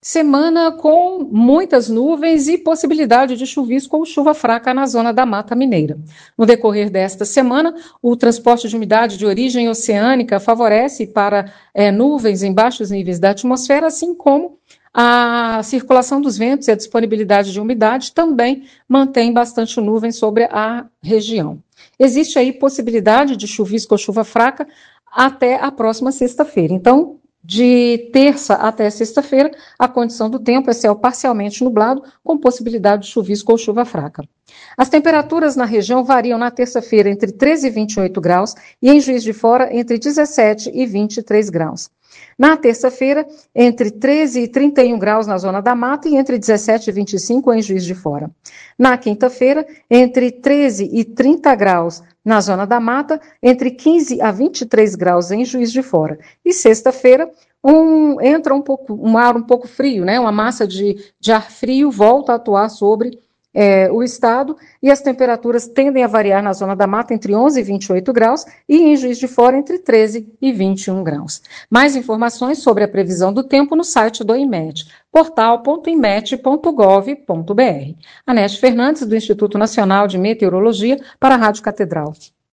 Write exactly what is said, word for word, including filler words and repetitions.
Semana com muitas nuvens e possibilidade de chuvisco ou chuva fraca na zona da Mata Mineira. No decorrer desta semana, o transporte de umidade de origem oceânica favorece para é, nuvens em baixos níveis da atmosfera, assim como a circulação dos ventos e a disponibilidade de umidade também mantém bastante nuvem sobre a região. Existe aí possibilidade de chuvisco ou chuva fraca até a próxima sexta-feira. Então, de terça até sexta-feira, a condição do tempo é céu parcialmente nublado, com possibilidade de chuvisco ou chuva fraca. As temperaturas na região variam na terça-feira entre treze e vinte e oito graus e em Juiz de Fora entre dezessete e vinte e três graus. Na terça-feira, entre treze e trinta e um graus na Zona da Mata e entre dezessete e vinte e cinco em Juiz de Fora. Na quinta-feira, entre treze e trinta graus na Zona da Mata, entre quinze a vinte e três graus em Juiz de Fora. E sexta-feira, um, entra um pouco, um ar um pouco frio, né? Uma massa de, de ar frio volta a atuar sobre é, o estado e as temperaturas tendem a variar na Zona da Mata entre onze e vinte e oito graus e em Juiz de Fora entre treze e vinte e um graus. Mais informações sobre a previsão do tempo no site do IMET, portal ponto imet ponto gov ponto br. Anete Fernandes, do Instituto Nacional de Meteorologia, para a Rádio Catedral.